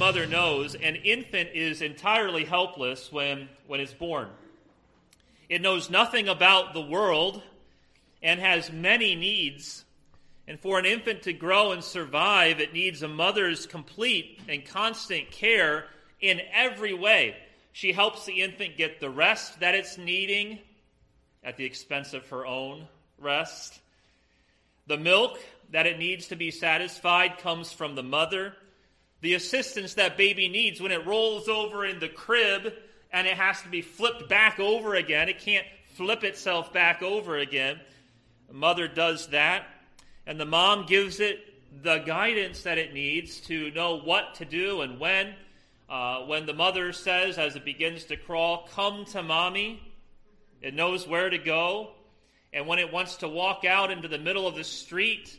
mother knows, an infant is entirely helpless when it's born. It knows nothing about the world and has many needs. And for an infant to grow and survive, it needs a mother's complete and constant care in every way. She helps the infant get the rest that it's needing at the expense of her own rest. The milk that it needs to be satisfied comes from the mother. The assistance that baby needs when it rolls over in the crib and it has to be flipped back over again. It can't flip itself back over again. The mother does that. And the mom gives it the guidance that it needs to know what to do and when. When the mother says, as it begins to crawl, "Come to mommy," it knows where to go. And when it wants to walk out into the middle of the street,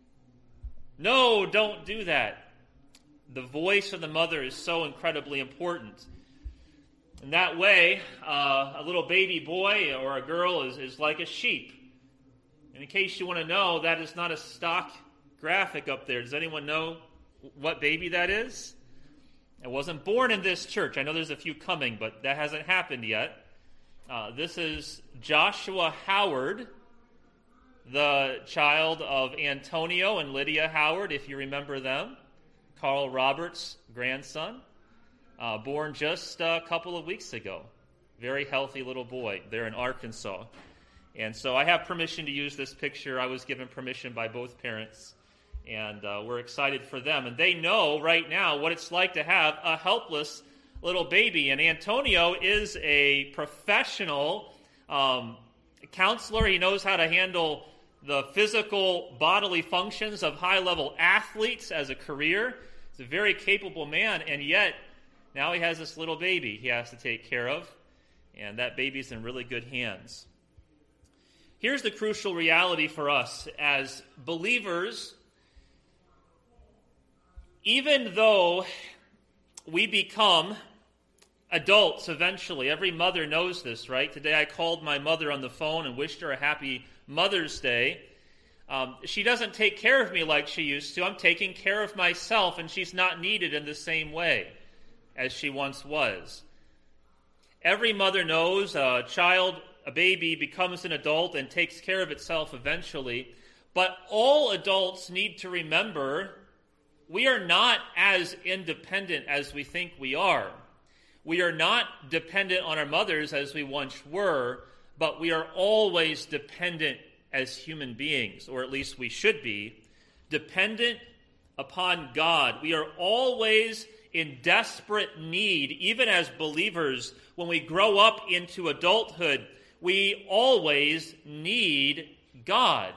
"No, don't do that." The voice of the mother is so incredibly important. In that way, a little baby boy or a girl is like a sheep. And in case you want to know, that is not a stock graphic up there. Does anyone know what baby that is? It wasn't born in this church. I know there's a few coming, but that hasn't happened yet. This is Joshua Howard, the child of Antonio and Lydia Howard, if you remember them. Carl Roberts' grandson, born just a couple of weeks ago. Very healthy little boy there in Arkansas. And so I have permission to use this picture. I was given permission by both parents, and we're excited for them. And they know right now what it's like to have a helpless little baby. And Antonio is a professional counselor. He knows how to handle the physical bodily functions of high-level athletes as a career. He's a very capable man, and yet now he has this little baby he has to take care of, and that baby's in really good hands. Here's the crucial reality for us as believers. Even though we become adults eventually, every mother knows this, right? Today I called my mother on the phone and wished her a happy Mother's Day. She doesn't take care of me like she used to. I'm taking care of myself, and she's not needed in the same way as she once was. Every mother knows a baby becomes an adult and takes care of itself eventually. But all adults need to remember we are not as independent as we think we are. We are not dependent on our mothers as we once were, but we are always dependent as human beings, or at least we should be, dependent upon God. We are always in desperate need, even as believers. When we grow up into adulthood, we always need God.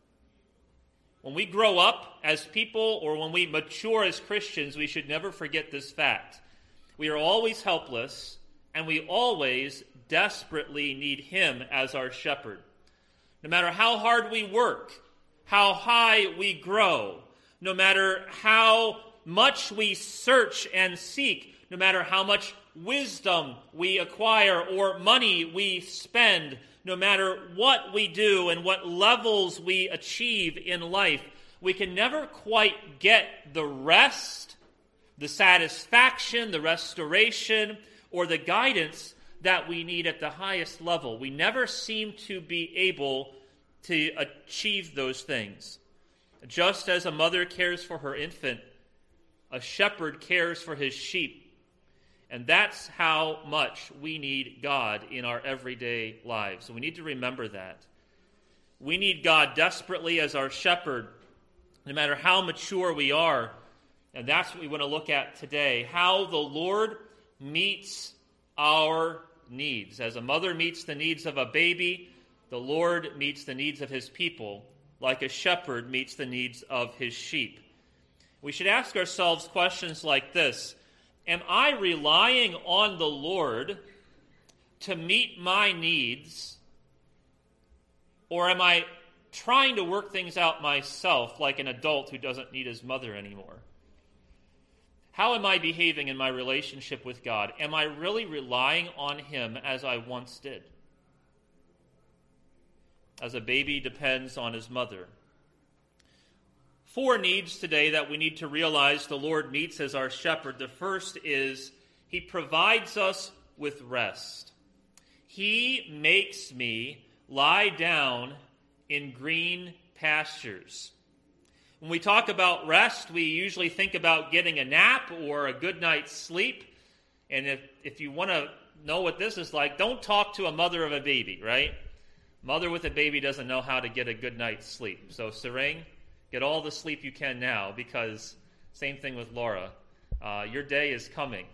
When we grow up as people, or when we mature as Christians, we should never forget this fact. We are always helpless, and we always desperately need Him as our shepherd. No matter how hard we work, how high we grow, no matter how much we search and seek, no matter how much wisdom we acquire or money we spend, no matter what we do and what levels we achieve in life, we can never quite get the rest, the satisfaction, the restoration, or the guidance that we need at the highest level. We never seem to be able to achieve those things. Just as a mother cares for her infant, a shepherd cares for his sheep. And that's how much we need God in our everyday lives. So we need to remember that. We need God desperately as our shepherd, no matter how mature we are. And that's what we want to look at today, how the Lord meets our needs. As a mother meets the needs of a baby, the Lord meets the needs of His people, like a shepherd meets the needs of his sheep. We should ask ourselves questions like this: am I relying on the Lord to meet my needs, or am I trying to work things out myself like an adult who doesn't need his mother anymore? How am I behaving in my relationship with God? Am I really relying on Him as I once did? As a baby depends on his mother. 4 needs today that we need to realize the Lord meets as our shepherd. The first is he provides us with rest. He makes me lie down in green pastures. When we talk about rest, we usually think about getting a nap or a good night's sleep. And if you want to know what this is like, don't talk to a mother of a baby, right? Mother with a baby doesn't know how to get a good night's sleep. So, Serene, get all the sleep you can now, because same thing with Laura. Your day is coming.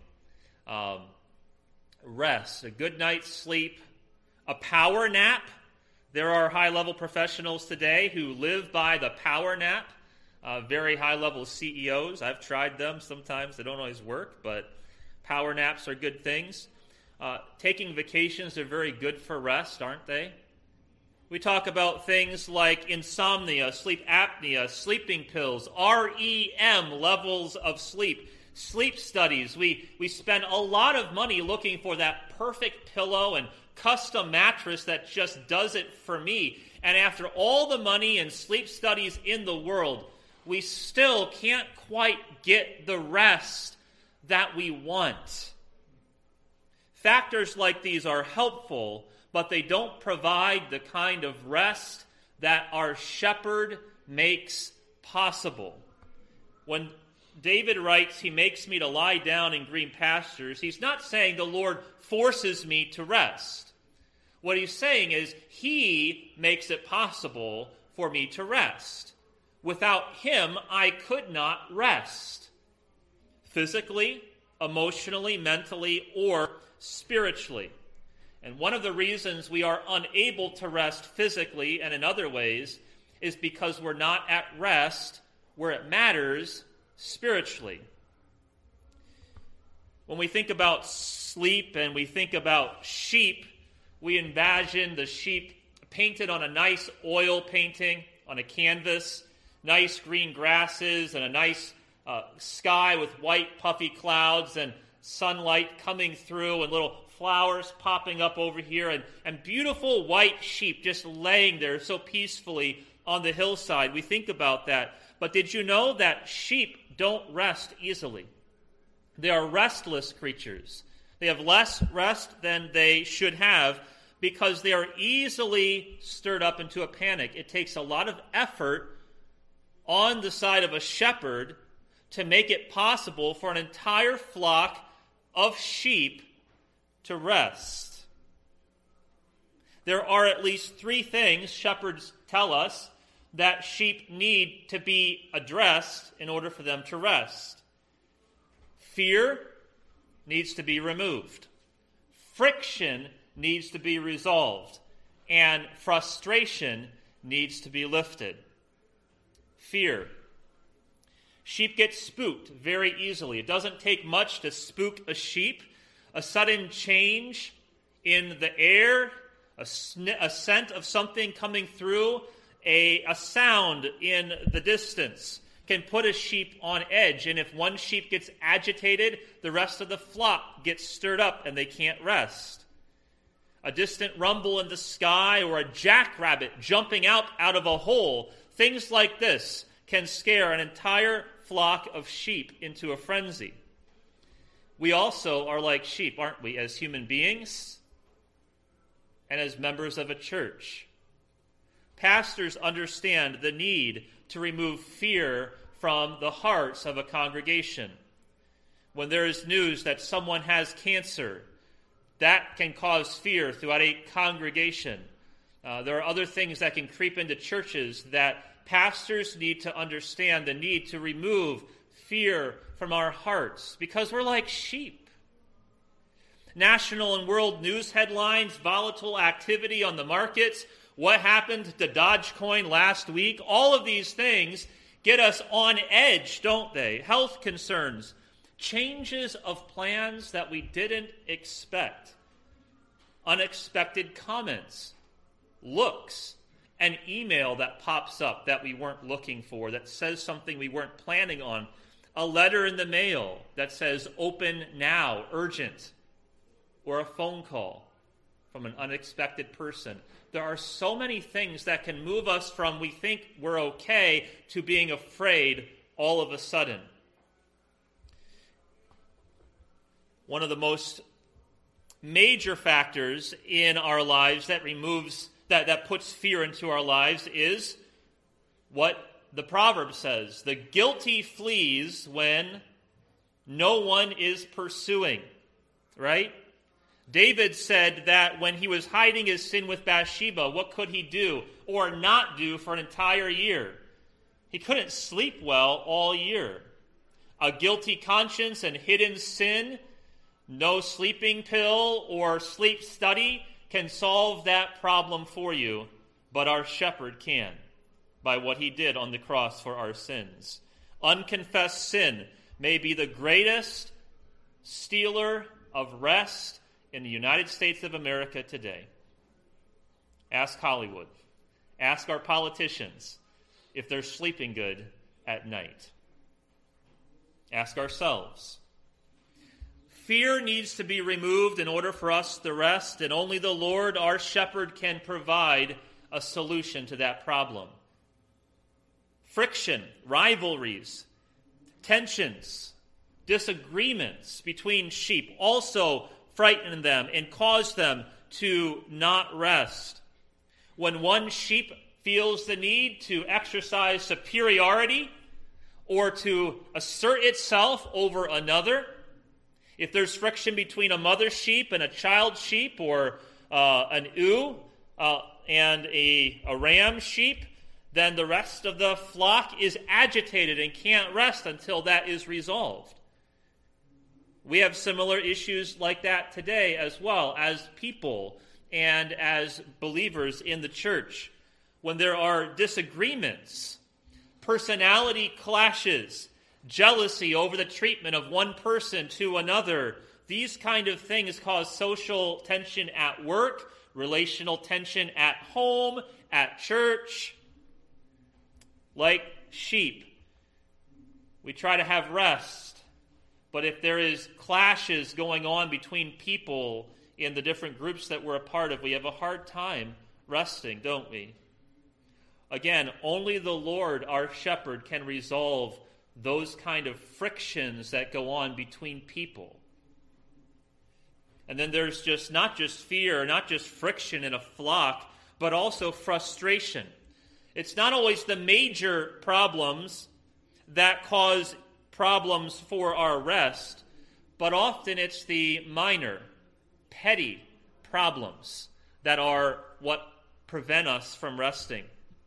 Rest, a good night's sleep, a power nap. There are high-level professionals today who live by the power nap, very high-level CEOs. I've tried them. Sometimes they don't always work, but power naps are good things. Taking vacations are very good for rest, aren't they? We talk about things like insomnia, sleep apnea, sleeping pills, REM, levels of sleep, sleep studies. We spend a lot of money looking for that perfect pillow and custom mattress that just does it for me. And after all the money and sleep studies in the world, we still can't quite get the rest that we want. Factors like these are helpful, but they don't provide the kind of rest that our shepherd makes possible. When David writes, he makes me to lie down in green pastures, he's not saying the Lord forces me to rest. What he's saying is he makes it possible for me to rest. Without him, I could not rest. Physically, emotionally, mentally, or spiritually. And one of the reasons we are unable to rest physically and in other ways is because we're not at rest where it matters spiritually. When we think about sleep and we think about sheep, we imagine the sheep painted on a nice oil painting on a canvas, nice green grasses and a nice sky with white puffy clouds and sunlight coming through and little flowers popping up over here and beautiful white sheep just laying there so peacefully on the hillside. We think about that. But did you know that sheep don't rest easily? They are restless creatures. They have less rest than they should have because they are easily stirred up into a panic. It takes a lot of effort on the side of a shepherd to make it possible for an entire flock of sheep to rest. There are at least 3 things shepherds tell us that sheep need to be addressed in order for them to rest. Fear needs to be removed. Friction needs to be resolved. And frustration needs to be lifted. Fear. Sheep get spooked very easily. It doesn't take much to spook a sheep. A sudden change in the air, a scent of something coming through, a sound in the distance can put a sheep on edge. And if one sheep gets agitated, the rest of the flock gets stirred up and they can't rest. A distant rumble in the sky or a jackrabbit jumping out of a hole, things like this can scare an entire flock of sheep into a frenzy. We also are like sheep, aren't we, as human beings and as members of a church. Pastors understand the need to remove fear from the hearts of a congregation. When there is news that someone has cancer, that can cause fear throughout a congregation. There are other things that can creep into churches that pastors need to understand the need to remove fear from our hearts because we're like sheep. National and world news headlines, volatile activity on the markets, what happened to Dogecoin last week, all of these things get us on edge, don't they? Health concerns, changes of plans that we didn't expect, unexpected comments, looks, an email that pops up that we weren't looking for, that says something we weren't planning on, a letter in the mail that says open now, urgent, or a phone call from an unexpected person. There are so many things that can move us from we think we're okay to being afraid all of a sudden. One of the most major factors in our lives that puts fear into our lives is what the proverb says: the guilty flees when no one is pursuing, right? David said that when he was hiding his sin with Bathsheba, what could he do or not do for an entire year? He couldn't sleep well all year. A guilty conscience and hidden sin, no sleeping pill or sleep study can solve that problem for you, but our shepherd can, by what he did on the cross for our sins. Unconfessed sin may be the greatest stealer of rest in the United States of America today. Ask Hollywood. Ask our politicians if they're sleeping good at night. Ask ourselves. Fear needs to be removed in order for us to rest, and only the Lord, our shepherd, can provide a solution to that problem. Friction, rivalries, tensions, disagreements between sheep also frighten them and cause them to not rest. When one sheep feels the need to exercise superiority or to assert itself over another, if there's friction between a mother sheep and a child sheep, or an ewe and a ram sheep, then the rest of the flock is agitated and can't rest until that is resolved. We have similar issues like that today as well as people and as believers in the church. When there are disagreements, personality clashes, jealousy over the treatment of one person to another, these kind of things cause social tension at work, relational tension at home, at church. Like sheep, we try to have rest. But if there is clashes going on between people in the different groups that we're a part of, we have a hard time resting, don't we? Again, only the Lord, our shepherd, can resolve those kind of frictions that go on between people. And then there's not just fear, not just friction in a flock, but also frustration. It's not always the major problems that cause problems for our rest, but often it's the minor, petty problems that are what prevent us from resting.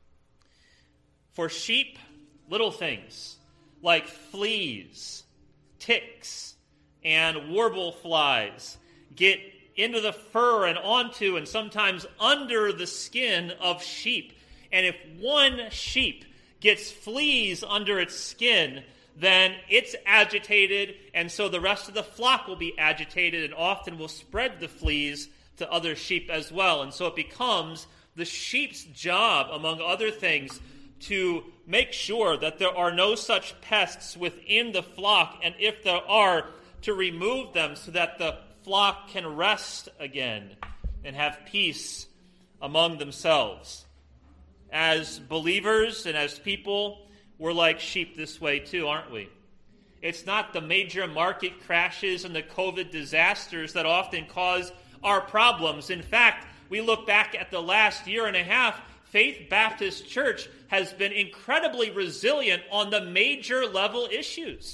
For sheep, little things like fleas, ticks, and warble flies get into the fur and onto and sometimes under the skin of sheep. And if one sheep gets fleas under its skin, then it's agitated, and so the rest of the flock will be agitated and often will spread the fleas to other sheep as well. And so it becomes the sheep's job, among other things, to make sure that there are no such pests within the flock, and if there are, to remove them so that the flock can rest again and have peace among themselves. As believers and as people, we're like sheep this way too, aren't we? It's not the major market crashes and the COVID disasters that often cause our problems. In fact, we look back at the last year and a half, Faith Baptist Church has been incredibly resilient on the major level issues.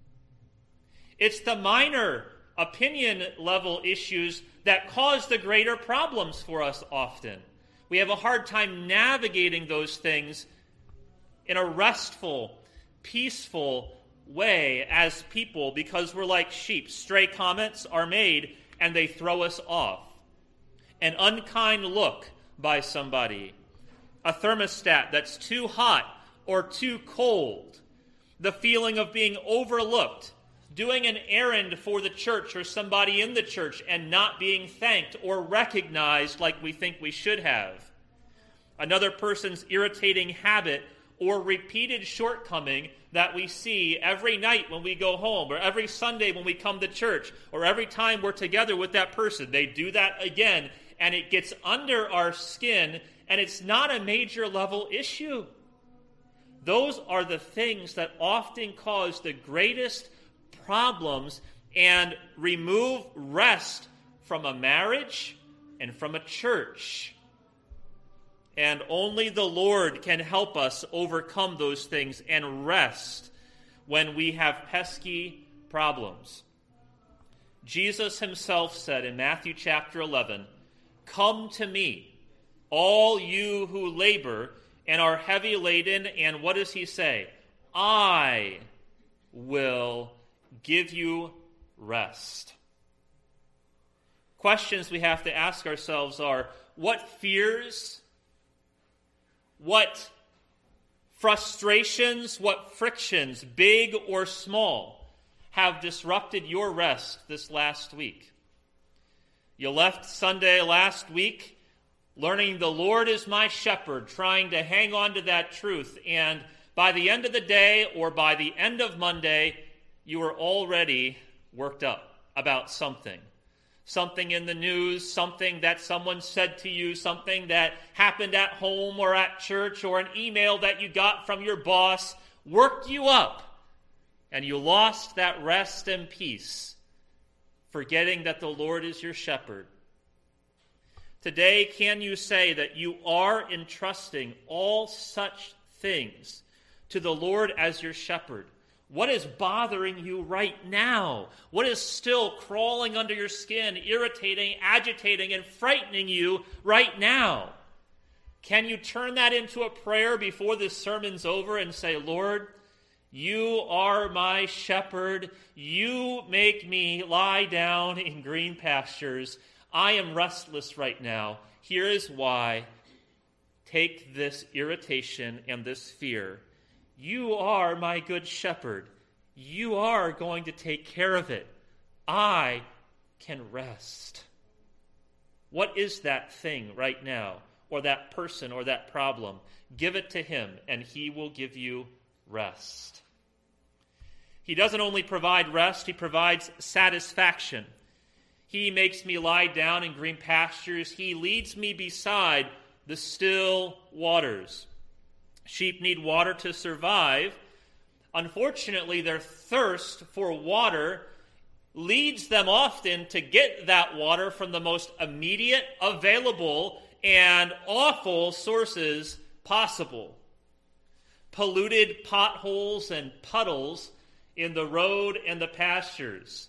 It's the minor opinion level issues that cause the greater problems for us often. We have a hard time navigating those things in a restful, peaceful way as people because we're like sheep. Stray comments are made and they throw us off. An unkind look by somebody. A thermostat that's too hot or too cold. The feeling of being overlooked. Doing an errand for the church or somebody in the church and not being thanked or recognized like we think we should have. Another person's irritating habit or repeated shortcoming that we see every night when we go home, or every Sunday when we come to church, or every time we're together with that person. They do that again and it gets under our skin, and it's not a major level issue. Those are the things that often cause the greatest problems and remove rest from a marriage and from a church. And only the Lord can help us overcome those things and rest when we have pesky problems. Jesus himself said in Matthew chapter 11, "Come to me, all you who labor and are heavy laden," and what does he say? "I will give you rest." Questions we have to ask ourselves are, what fears, what frustrations, what frictions, big or small, have disrupted your rest this last week? You left Sunday last week learning the Lord is my shepherd, trying to hang on to that truth, and by the end of the day or by the end of Monday, you were already worked up about something. Something in the news, something that someone said to you, something that happened at home or at church, or an email that you got from your boss worked you up, and you lost that rest and peace, forgetting that the Lord is your shepherd. Today, can you say that you are entrusting all such things to the Lord as your shepherd? What is bothering you right now? What is still crawling under your skin, irritating, agitating, and frightening you right now? Can you turn that into a prayer before this sermon's over and say, "Lord, you are my shepherd. You make me lie down in green pastures. I am restless right now. Here is why. Take this irritation and this fear. You are my good shepherd. You are going to take care of it. I can rest." What is that thing right now, or that person, or that problem? Give it to him, and he will give you rest. He doesn't only provide rest, he provides satisfaction. He makes me lie down in green pastures. He leads me beside the still waters. Sheep need water to survive. Unfortunately, their thirst for water leads them often to get that water from the most immediate, available, and awful sources possible. Polluted potholes and puddles in the road and the pastures.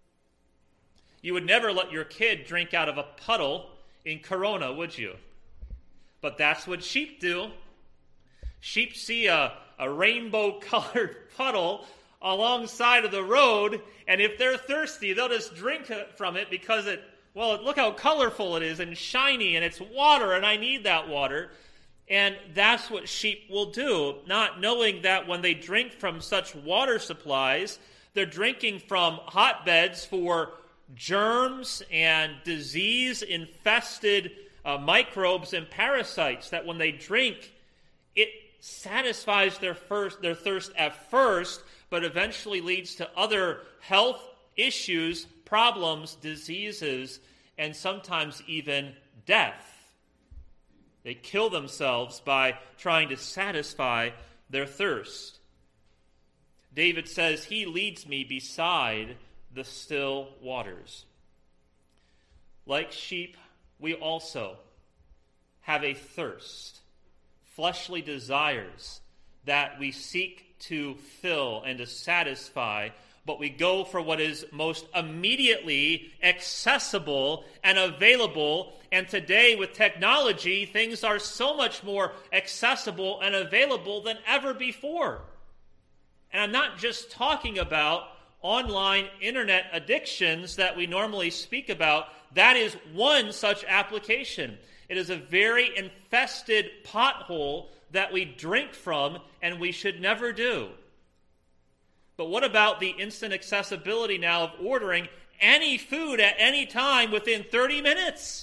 You would never let your kid drink out of a puddle in Corona, would you? But that's what sheep do. Sheep see a rainbow-colored puddle alongside of the road, and if they're thirsty, they'll just drink from it because look how colorful it is and shiny, and it's water, and I need that water. And that's what sheep will do, not knowing that when they drink from such water supplies, they're drinking from hotbeds for germs and disease-infested microbes and parasites, that when they drink, it satisfies their thirst at first, but eventually leads to other health issues, problems, diseases, and sometimes even death. They kill themselves by trying to satisfy their thirst. David says, "He leads me beside the still waters." Like sheep, we also have a thirst, fleshly desires that we seek to fill and to satisfy, but we go for what is most immediately accessible and available. And today with technology, things are so much more accessible and available than ever before. And I'm not just talking about online internet addictions that we normally speak about. That is one such application. It is a very infested pothole that we drink from, and we should never do. But what about the instant accessibility now of ordering any food at any time within 30 minutes?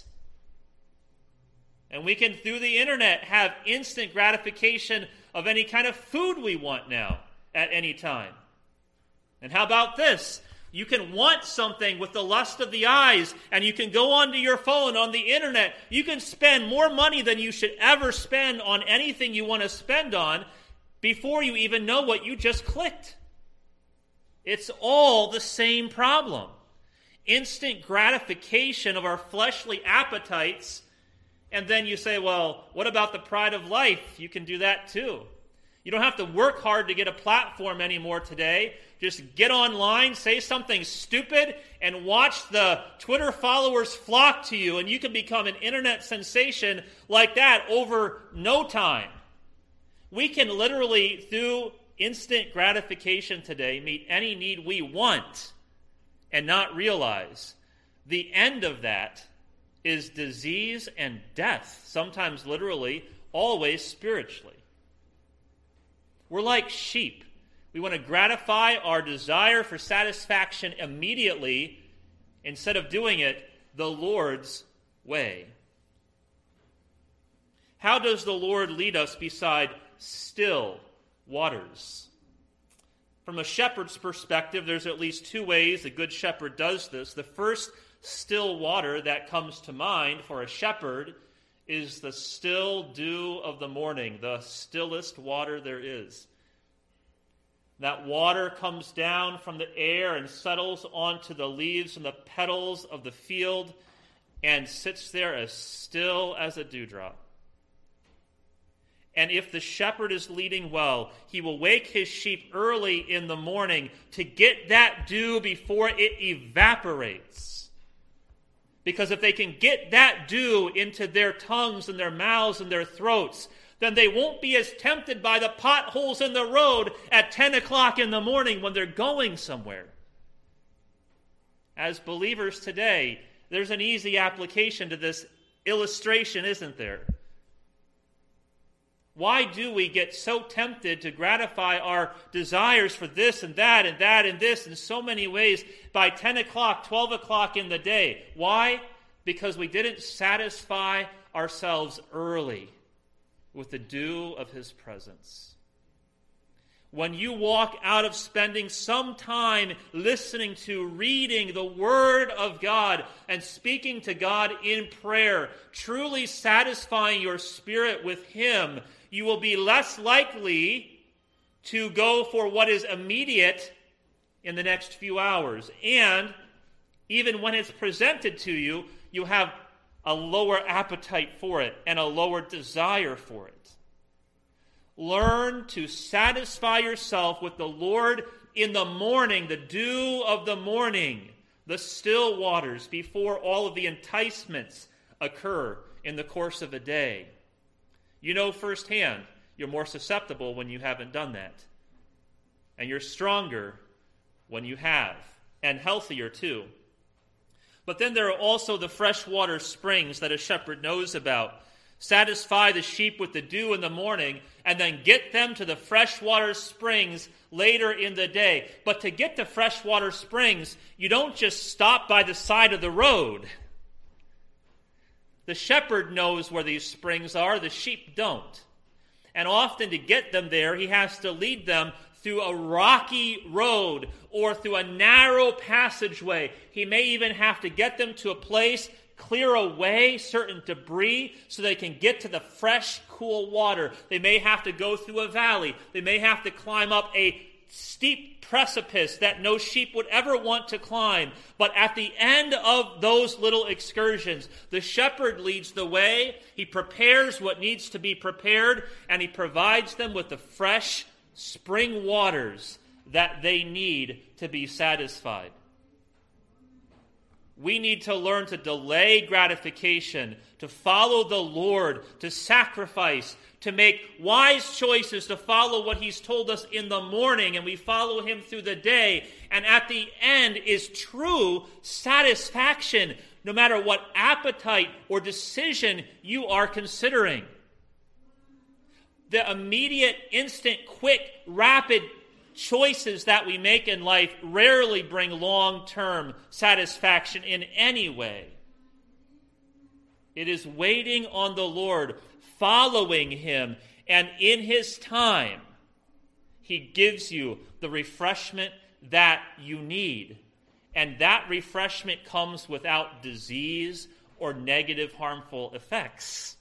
And we can, through the internet, have instant gratification of any kind of food we want now at any time. And how about this? You can want something with the lust of the eyes, and you can go onto your phone, on the internet. You can spend more money than you should ever spend on anything you want to spend on before you even know what you just clicked. It's all the same problem. Instant gratification of our fleshly appetites, and then you say, well, what about the pride of life? You can do that too. You don't have to work hard to get a platform anymore today. Just get online, say something stupid, and watch the Twitter followers flock to you, and you can become an internet sensation like that over no time. We can literally, through instant gratification today, meet any need we want and not realize the end of that is disease and death, sometimes literally, always spiritually. We're like sheep. We want to gratify our desire for satisfaction immediately instead of doing it the Lord's way. How does the Lord lead us beside still waters? From a shepherd's perspective, there's at least two ways a good shepherd does this. The first still water that comes to mind for a shepherd is the still dew of the morning, the stillest water there is. That water comes down from the air and settles onto the leaves and the petals of the field and sits there as still as a dewdrop. And if the shepherd is leading well, he will wake his sheep early in the morning to get that dew before it evaporates. Because if they can get that dew into their tongues and their mouths and their throats, then they won't be as tempted by the potholes in the road at 10 o'clock in the morning when they're going somewhere. As believers today, there's an easy application to this illustration, isn't there? Why do we get so tempted to gratify our desires for this and that and that and this in so many ways by 10 o'clock, 12 o'clock in the day? Why? Because we didn't satisfy ourselves early with the dew of his presence. When you walk out of spending some time listening to, reading the Word of God and speaking to God in prayer, truly satisfying your spirit with him, you will be less likely to go for what is immediate in the next few hours. And even when it's presented to you, you have a lower appetite for it and a lower desire for it. Learn to satisfy yourself with the Lord in the morning, the dew of the morning, the still waters, before all of the enticements occur in the course of a day. You know firsthand, you're more susceptible when you haven't done that. And you're stronger when you have, and healthier too. But then there are also the freshwater springs that a shepherd knows about. Satisfy the sheep with the dew in the morning, and then get them to the freshwater springs later in the day. But to get to freshwater springs, you don't just stop by the side of the road. The shepherd knows where these springs are, the sheep don't. And often to get them there, he has to lead them through a rocky road or through a narrow passageway. He may even have to get them to a place, clear away certain debris so they can get to the fresh, cool water. They may have to go through a valley. They may have to climb up a steep precipice that no sheep would ever want to climb. But at the end of those little excursions, the shepherd leads the way. He prepares what needs to be prepared, and he provides them with the fresh spring waters that they need to be satisfied. We need to learn to delay gratification, to follow the Lord, to sacrifice, to make wise choices, to follow what he's told us in the morning, and we follow him through the day. And at the end is true satisfaction, no matter what appetite or decision you are considering. The immediate, instant, quick, rapid choices that we make in life rarely bring long-term satisfaction in any way. It is waiting on the Lord, following him, and in his time, he gives you the refreshment that you need. and that refreshment comes without disease or negative harmful effects.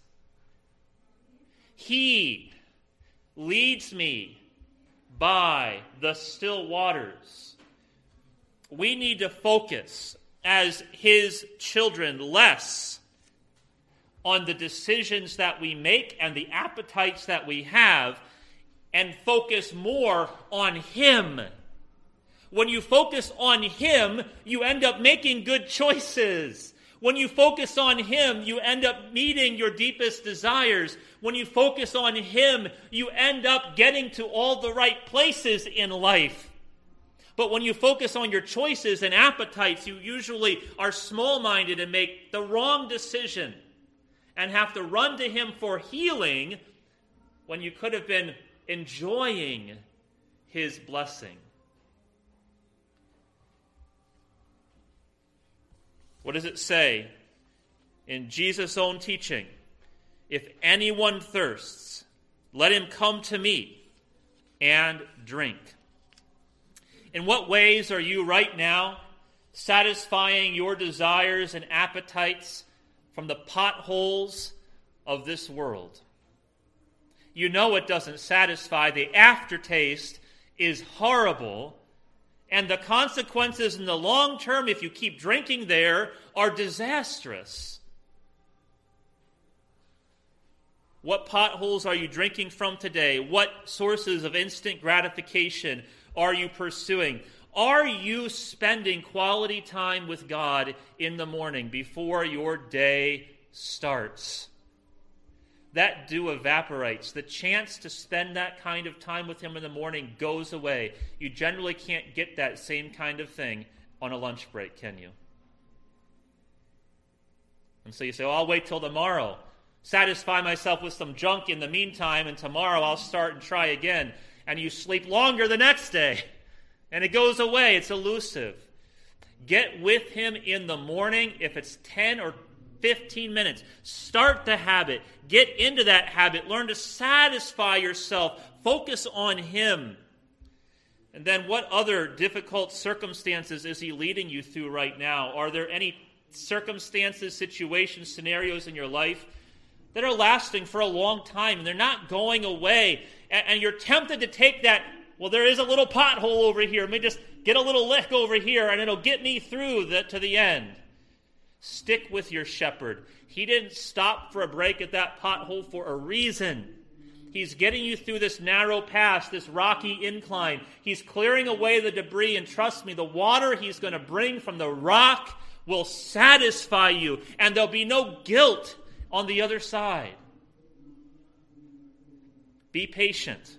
He leads me by the still waters. We need to focus as his children less on the decisions that we make and the appetites that we have, and focus more on him. When you focus on him, you end up making good choices. When you focus on him, you end up meeting your deepest desires. When you focus on him, you end up getting to all the right places in life. But when you focus on your choices and appetites, you usually are small-minded and make the wrong decision and have to run to him for healing when you could have been enjoying his blessing. What does it say in Jesus' own teaching? If anyone thirsts, let him come to me and drink. In what ways are you right now satisfying your desires and appetites from the potholes of this world? You know it doesn't satisfy. The aftertaste is horrible. And the consequences in the long term, if you keep drinking there, are disastrous. What potholes are you drinking from today? What sources of instant gratification are you pursuing? Are you spending quality time with God in the morning before your day starts? That dew evaporates. The chance to spend that kind of time with him in the morning goes away. You generally can't get that same kind of thing on a lunch break, can you? And so you say, I'll wait till tomorrow. Satisfy myself with some junk in the meantime, and tomorrow I'll start and try again. And you sleep longer the next day, and it goes away. It's elusive. Get with him in the morning. If it's 10 or 15 minutes, start the habit. Get into that habit. Learn to satisfy yourself. Focus on him. And then what other difficult circumstances is he leading you through right now? Are there any circumstances, situations, scenarios in your life that are lasting for a long time and they're not going away? And you're tempted to take that, well, there is a little pothole over here. Let me just get a little lick over here and it'll get me through to the end. Stick with your shepherd. He didn't stop for a break at that pothole for a reason. He's getting you through this narrow pass, this rocky incline. He's clearing away the debris, and trust me, the water he's going to bring from the rock will satisfy you, and there'll be no guilt on the other side. Be patient.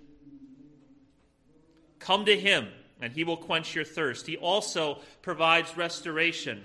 Come to him, and he will quench your thirst. He also provides restoration.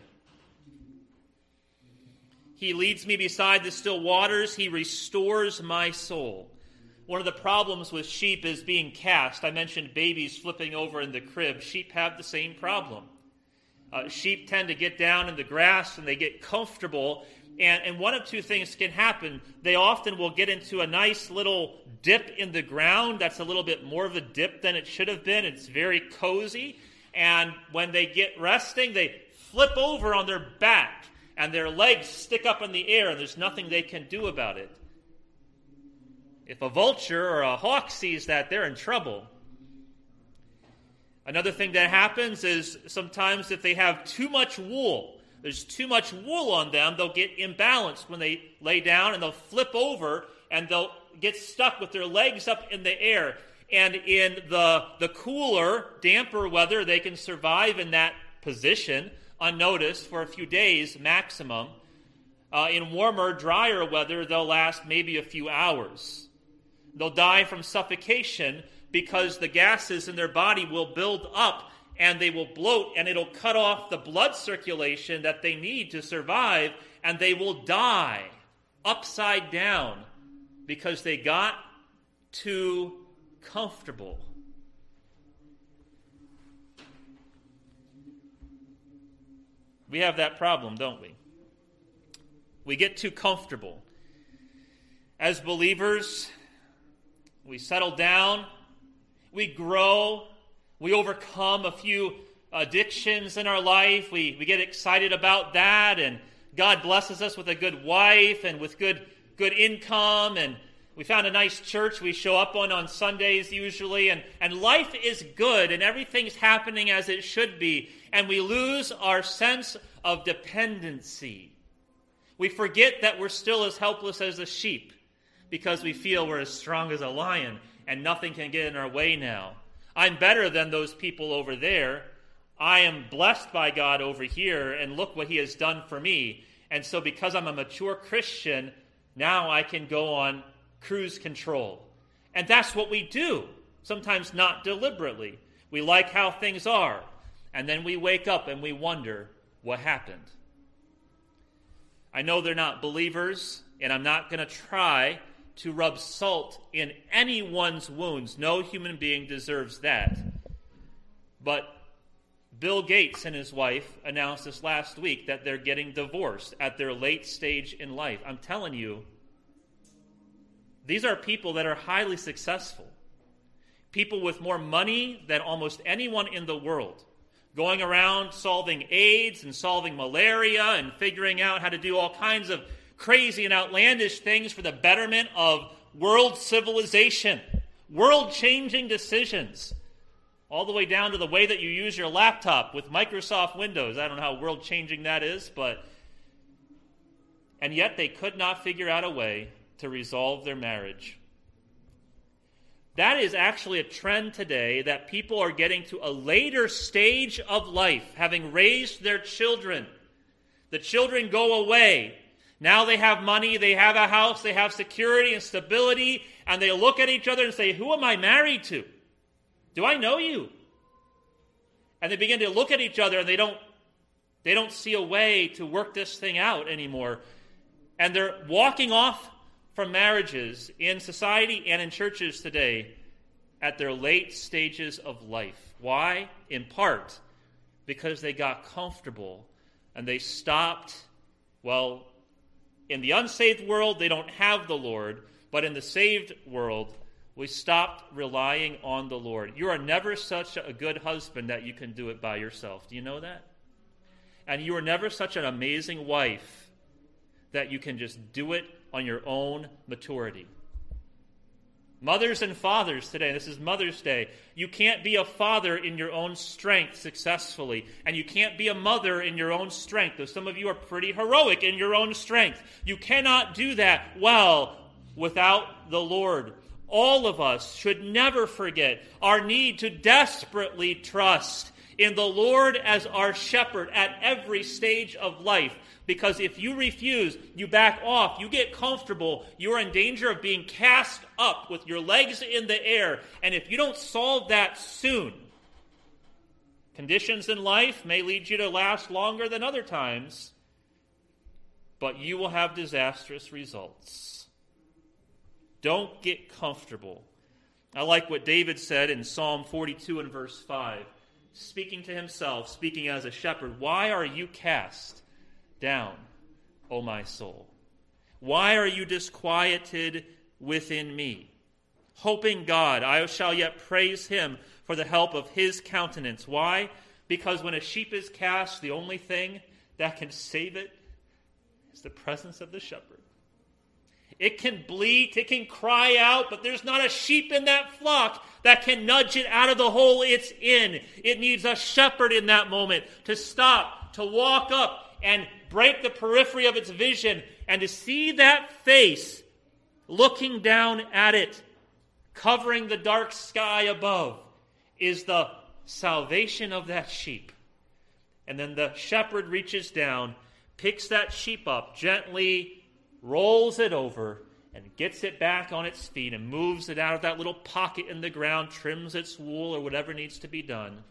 He leads me beside the still waters. He restores my soul. One of the problems with sheep is being cast. I mentioned babies flipping over in the crib. Sheep have the same problem. Sheep tend to get down in the grass and they get comfortable. And one of two things can happen. They often will get into a nice little dip in the ground. That's a little bit more of a dip than it should have been. It's very cozy. And when they get resting, they flip over on their back. And their legs stick up in the air, and there's nothing they can do about it. If a vulture or a hawk sees that, they're in trouble. Another thing that happens is sometimes if they have too much wool, there's too much wool on them, they'll get imbalanced when they lay down, and they'll flip over, and they'll get stuck with their legs up in the air. And in the cooler, damper weather, they can survive in that position unnoticed for a few days maximum. In warmer, drier weather, they'll last maybe a few hours. They'll die from suffocation because the gases in their body will build up and they will bloat, and it'll cut off the blood circulation that they need to survive, and they will die upside down because they got too comfortable. We have that problem, don't we? We get too comfortable. As believers, we settle down, we grow, we overcome a few addictions in our life. We get excited about that, and God blesses us with a good wife and with good income, and we found a nice church we show up on Sundays usually, and life is good, and everything's happening as it should be, and we lose our sense of dependency. We forget that we're still as helpless as a sheep because we feel we're as strong as a lion and nothing can get in our way now. I'm better than those people over there. I am blessed by God over here, and look what he has done for me. And so because I'm a mature Christian, now I can go on cruise control. And that's what we do, sometimes not deliberately. We like how things are, and then we wake up and we wonder what happened. I know they're not believers, and I'm not going to try to rub salt in anyone's wounds. No human being deserves that. But Bill Gates and his wife announced this last week that they're getting divorced at their late stage in life. I'm telling you, these are people that are highly successful. People with more money than almost anyone in the world. Going around solving AIDS and solving malaria and figuring out how to do all kinds of crazy and outlandish things for the betterment of world civilization. World-changing decisions. All the way down to the way that you use your laptop with Microsoft Windows. I don't know how world-changing that is, but... And yet they could not figure out a way to resolve their marriage. That is actually a trend today, that people are getting to a later stage of life, having raised their children. The children go away. Now they have money, they have a house, they have security and stability, and they look at each other and say, who am I married to? Do I know you? And they begin to look at each other, and they don't see a way to work this thing out anymore. And they're walking off from marriages in society and in churches today at their late stages of life. Why? In part, because they got comfortable and they stopped, well, in the unsaved world, they don't have the Lord, but in the saved world, we stopped relying on the Lord. You are never such a good husband that you can do it by yourself. Do you know that? And you are never such an amazing wife that you can just do it on your own maturity. Mothers and fathers today, this is Mother's Day, you can't be a father in your own strength successfully, and you can't be a mother in your own strength, though some of you are pretty heroic in your own strength. You cannot do that well without the Lord. All of us should never forget our need to desperately trust in the Lord as our shepherd at every stage of life. Because if you refuse, you back off, you get comfortable, you're in danger of being cast up with your legs in the air. And if you don't solve that soon, conditions in life may lead you to last longer than other times, but you will have disastrous results. Don't get comfortable. I like what David said in Psalm 42 and verse 5, speaking to himself, speaking as a shepherd, "Why are you cast down, O my soul? Why are you disquieted within me? Hoping God, I shall yet praise him for the help of his countenance." Why? Because when a sheep is cast, the only thing that can save it is the presence of the shepherd. It can bleat, it can cry out, but there's not a sheep in that flock that can nudge it out of the hole it's in. It needs a shepherd in that moment to stop, to walk up and break the periphery of its vision, and to see that face looking down at it, covering the dark sky above, is the salvation of that sheep. And then the shepherd reaches down, picks that sheep up, gently rolls it over, and gets it back on its feet and moves it out of that little pocket in the ground, trims its wool or whatever needs to be done.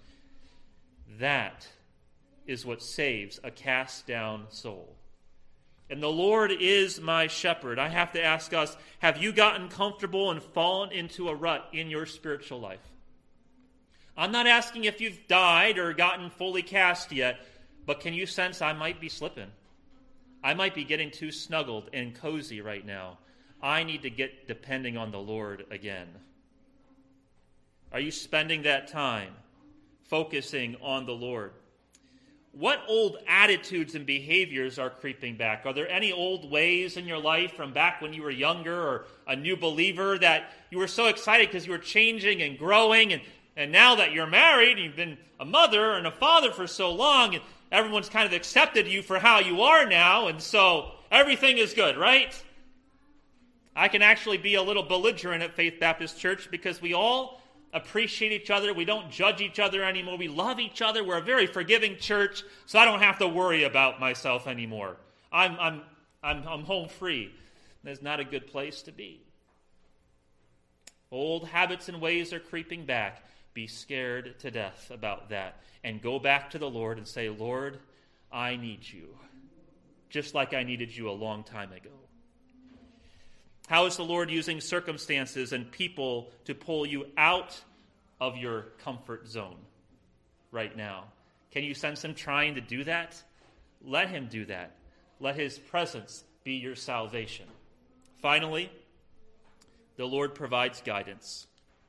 That is what saves a cast-down soul. And the Lord is my shepherd. I have to ask us, have you gotten comfortable and fallen into a rut in your spiritual life? I'm not asking if you've died or gotten fully cast yet, but can you sense I might be slipping? I might be getting too snuggled and cozy right now. I need to get depending on the Lord again. Are you spending that time focusing on the Lord. What old attitudes and behaviors are creeping back? Are there any old ways in your life from back when you were younger or a new believer that you were so excited because you were changing and growing, and now that you're married, you've been a mother and a father for so long, and everyone's kind of accepted you for how you are now, and so everything is good, right? I can actually be a little belligerent at Faith Baptist Church because we all appreciate each other. We don't judge each other anymore. We love each other. We're a very forgiving church, so I don't have to worry about myself anymore. I'm home free. That's not a good place to be. Old habits and ways are creeping back. Be scared to death about that. And go back to the Lord and say, Lord, I need you. Just like I needed you a long time ago. How is the Lord using circumstances and people to pull you out of your comfort zone right now? Can you sense him trying to do that? Let him do that. Let his presence be your salvation. Finally, the Lord provides guidance.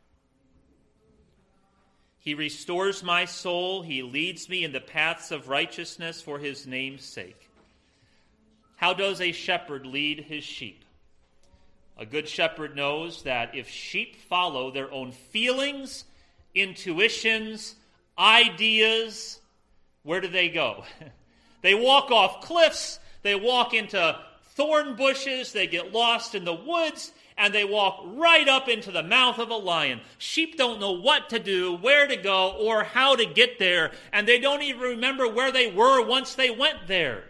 He restores my soul. He leads me in the paths of righteousness for his name's sake. How does a shepherd lead his sheep? A good shepherd knows that if sheep follow their own feelings, intuitions, ideas, where do they go? They walk off cliffs, they walk into thorn bushes, they get lost in the woods, and they walk right up into the mouth of a lion. Sheep don't know what to do, where to go, or how to get there, and they don't even remember where they were once they went there.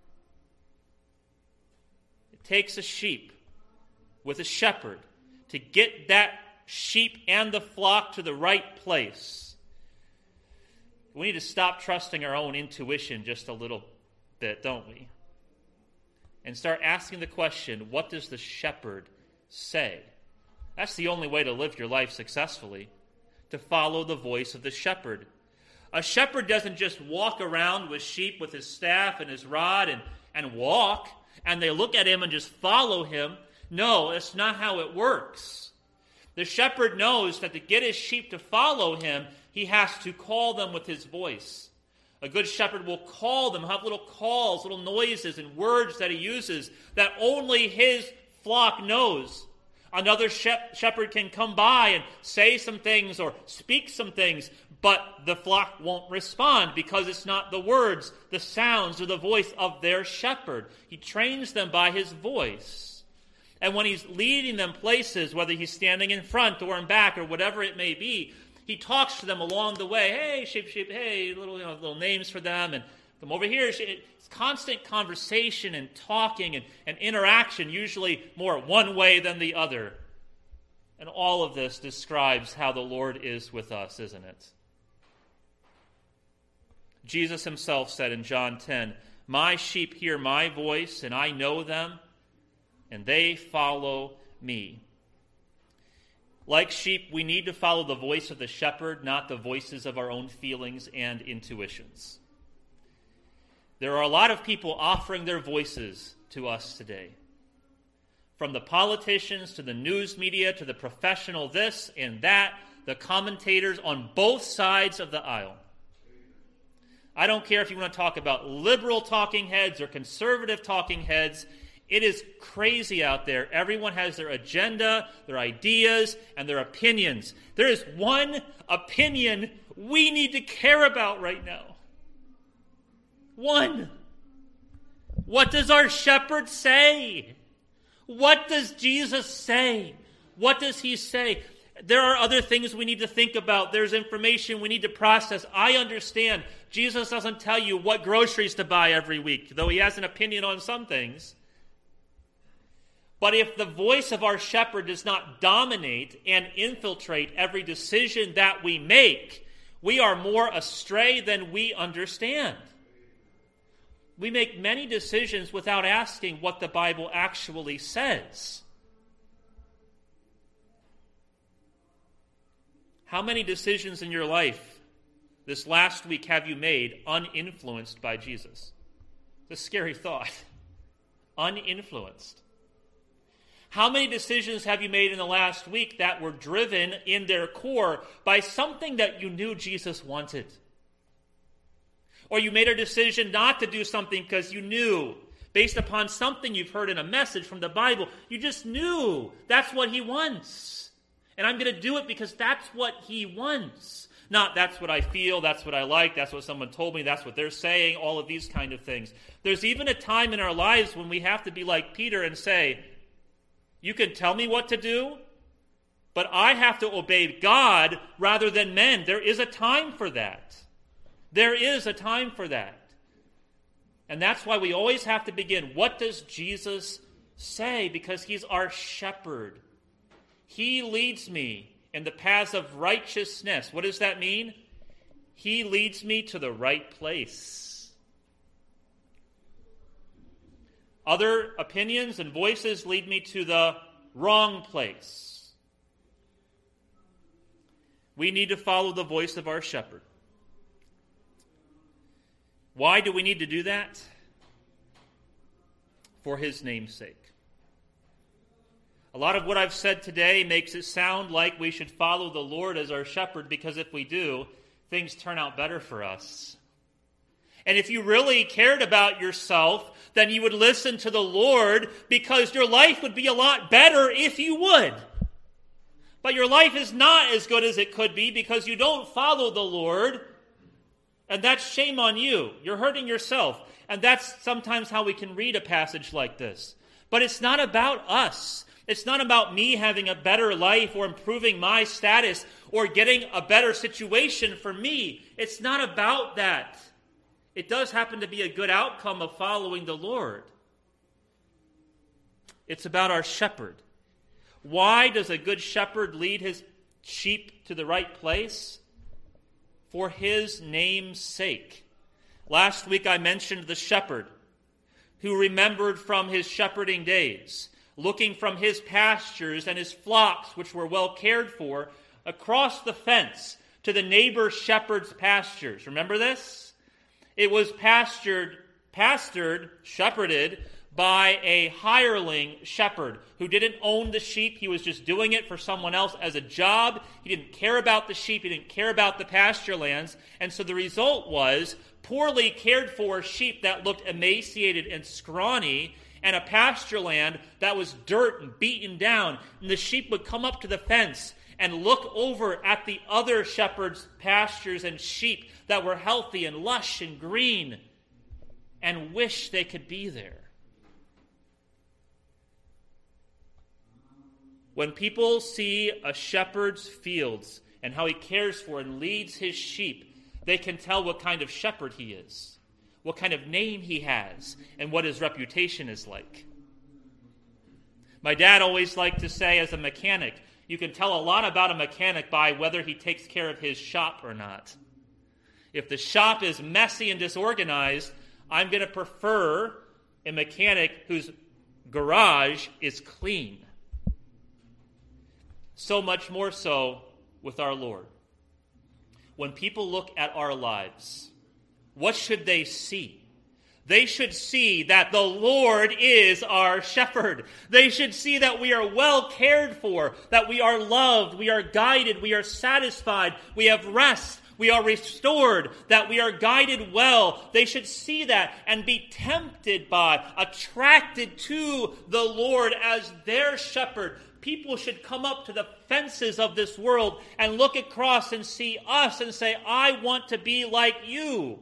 It takes a sheep with a shepherd to get that sheep and the flock to the right place. We need to stop trusting our own intuition just a little bit, don't we? And start asking the question, what does the shepherd say? That's the only way to live your life successfully, to follow the voice of the shepherd. A shepherd doesn't just walk around with sheep with his staff and his rod and walk, and they look at him and just follow him. No, that's not how it works. The shepherd knows that to get his sheep to follow him, he has to call them with his voice. A good shepherd will call them, have little calls, little noises and words that he uses that only his flock knows. Another shepherd can come by and say some things or speak some things, but the flock won't respond because it's not the words, the sounds, or the voice of their shepherd. He trains them by his voice. And when he's leading them places, whether he's standing in front or in back or whatever it may be, he talks to them along the way. Hey, sheep, hey, little names for them, and come over here. It's constant conversation and talking and interaction, usually more one way than the other. And all of this describes how the Lord is with us, isn't it? Jesus himself said in John 10, "My sheep hear my voice, and I know them, and they follow me." Like sheep, we need to follow the voice of the shepherd, not the voices of our own feelings and intuitions. There are a lot of people offering their voices to us today. From the politicians to the news media to the professional this and that, the commentators on both sides of the aisle. I don't care if you want to talk about liberal talking heads or conservative talking heads. It is crazy out there. Everyone has their agenda, their ideas, and their opinions. There is one opinion we need to care about right now. One. What does our shepherd say? What does Jesus say? What does he say? There are other things we need to think about. There's information we need to process. I understand Jesus doesn't tell you what groceries to buy every week, though he has an opinion on some things. But if the voice of our shepherd does not dominate and infiltrate every decision that we make, we are more astray than we understand. We make many decisions without asking what the Bible actually says. How many decisions in your life this last week have you made uninfluenced by Jesus? It's a scary thought. Uninfluenced. How many decisions have you made in the last week that were driven in their core by something that you knew Jesus wanted? Or you made a decision not to do something because you knew, based upon something you've heard in a message from the Bible, you just knew that's what he wants. And I'm going to do it because that's what he wants. Not that's what I feel, that's what I like, that's what someone told me, that's what they're saying, all of these kind of things. There's even a time in our lives when we have to be like Peter and say, you can tell me what to do, but I have to obey God rather than men. There is a time for that. There is a time for that. And that's why we always have to begin, what does Jesus say? Because he's our shepherd. He leads me in the paths of righteousness. What does that mean? He leads me to the right place. Other opinions and voices lead me to the wrong place. We need to follow the voice of our shepherd. Why do we need to do that? For his name's sake. A lot of what I've said today makes it sound like we should follow the Lord as our shepherd, because if we do, things turn out better for us. And if you really cared about yourself, then you would listen to the Lord, because your life would be a lot better if you would. But your life is not as good as it could be because you don't follow the Lord, and that's shame on you. You're hurting yourself. And that's sometimes how we can read a passage like this. But it's not about us. It's not about me having a better life or improving my status or getting a better situation for me. It's not about that. It does happen to be a good outcome of following the Lord. It's about our shepherd. Why does a good shepherd lead his sheep to the right place? For his name's sake. Last week I mentioned the shepherd who remembered from his shepherding days, looking from his pastures and his flocks, which were well cared for, across the fence to the neighbor shepherd's pastures. Remember this? It was shepherded by a hireling shepherd who didn't own the sheep. He was just doing it for someone else as a job. He didn't care about the sheep. He didn't care about the pasture lands. And so the result was poorly cared for sheep that looked emaciated and scrawny, and a pasture land that was dirt and beaten down. And the sheep would come up to the fence and look over at the other shepherd's pastures and sheep that were healthy and lush and green and wish they could be there. When people see a shepherd's fields and how he cares for and leads his sheep, they can tell what kind of shepherd he is, what kind of name he has, and what his reputation is like. My dad always liked to say, as a mechanic, you can tell a lot about a mechanic by whether he takes care of his shop or not. If the shop is messy and disorganized, I'm going to prefer a mechanic whose garage is clean. So much more so with our Lord. When people look at our lives, what should they see? They should see that the Lord is our shepherd. They should see that we are well cared for, that we are loved, we are guided, we are satisfied, we have rest, we are restored, that we are guided well. They should see that and be tempted by, attracted to the Lord as their shepherd. People should come up to the fences of this world and look across and see us and say, I want to be like you.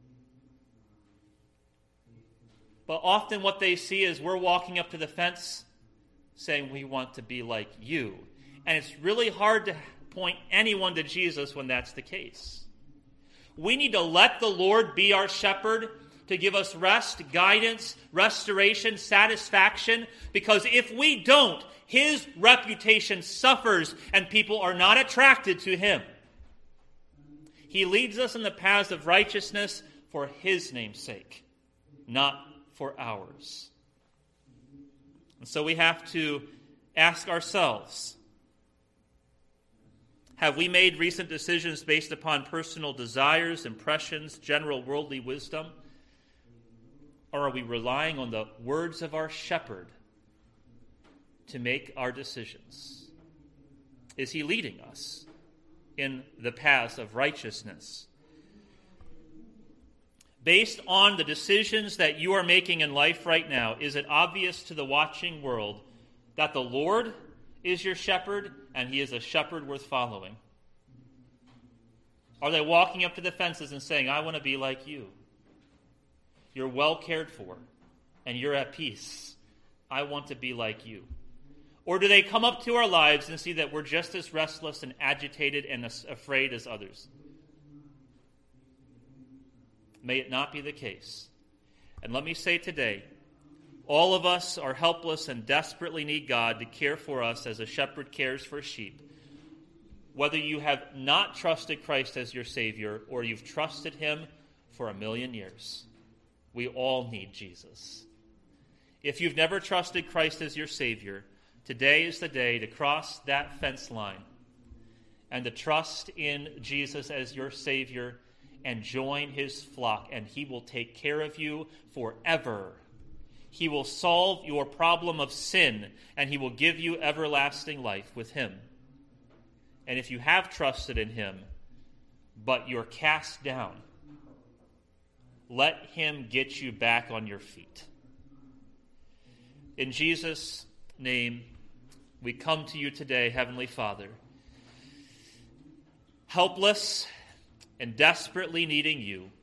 But often what they see is we're walking up to the fence saying we want to be like you. And it's really hard to point anyone to Jesus when that's the case. We need to let the Lord be our shepherd to give us rest, guidance, restoration, satisfaction. Because if we don't, his reputation suffers and people are not attracted to him. He leads us in the paths of righteousness for his name's sake, not for ours. And so we have to ask ourselves, have we made recent decisions based upon personal desires, impressions, general worldly wisdom? Or are we relying on the words of our shepherd to make our decisions? Is he leading us in the paths of righteousness? Based on the decisions that you are making in life right now, is it obvious to the watching world that the Lord is your shepherd and he is a shepherd worth following? Are they walking up to the fences and saying, I want to be like you? You're well cared for and you're at peace. I want to be like you. Or do they come up to our lives and see that we're just as restless and agitated and afraid as others? May it not be the case. And let me say today, all of us are helpless and desperately need God to care for us as a shepherd cares for sheep. Whether you have not trusted Christ as your Savior or you've trusted him for 1,000,000 years, we all need Jesus. If you've never trusted Christ as your Savior, today is the day to cross that fence line and to trust in Jesus as your Savior and join his flock, and he will take care of you forever. He will solve your problem of sin, and he will give you everlasting life with him. And if you have trusted in him, but you're cast down, let him get you back on your feet. In Jesus' name, we come to you today, Heavenly Father, helpless and desperately needing you.